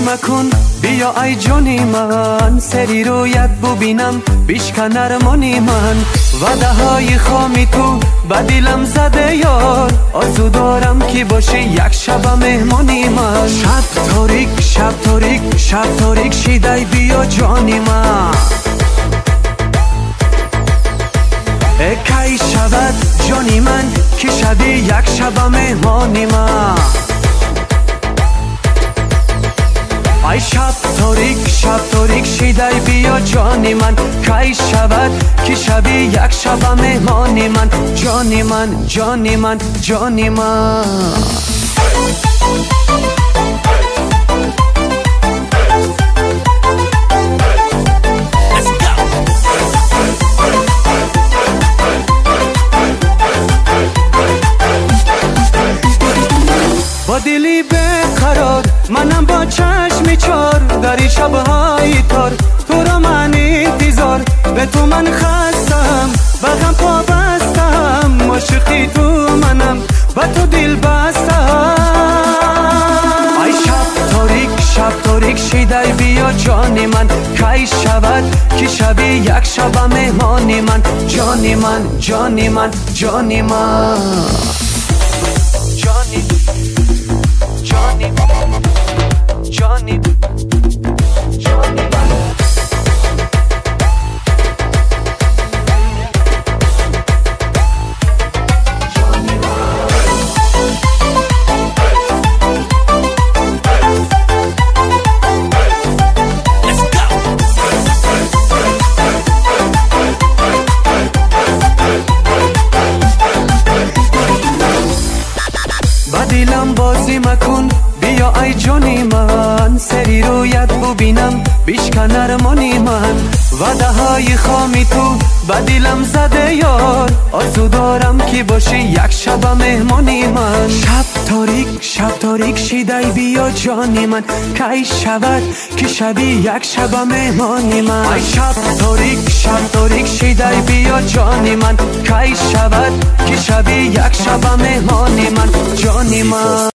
مکن بیا ای جانی من، سری رویت ببینم بیشکن ارمانی من. وعده های خامی تو به دلم زده یار، آرزو دارم که باشی یک شب مهمانی من. شب تاریک شب تاریک شب تاریک شیدای بیا جانی من. کی شود جانی من که شبی یک شب مهمانی من. ای شب تاریک شیدای بیا جانی من. کی شود که شبی یک شب مهمانی من. جانی من جانی من جانی من. با دلی بقرار منم با چشمی چار، در شبهای تار تو را من انتظار. به تو من خستم بغم پا بستم، عاشقی تو منم و تو دل بستم. ای شب تاریک شیدای بیا جانی من. کی شود که شبی یک شب مهمانی من. جانی من جانی من جانی من. جانی جانی جانی جانی دلم بازی مکن بیا ای جانی من، سری رویت ببینم بیشکن ارمانی من. وعده های خامی تو به دلم زده یار، آرزو دارم که باشی یک شب مهمانی من. شب تاریک شیدای بیا جانی من. کی شود که شبی یک شب مهمانی من. ای شب تاریک شیدای بیا جانی من. کی شود که شبی یک شب مهمانی من. جانی من.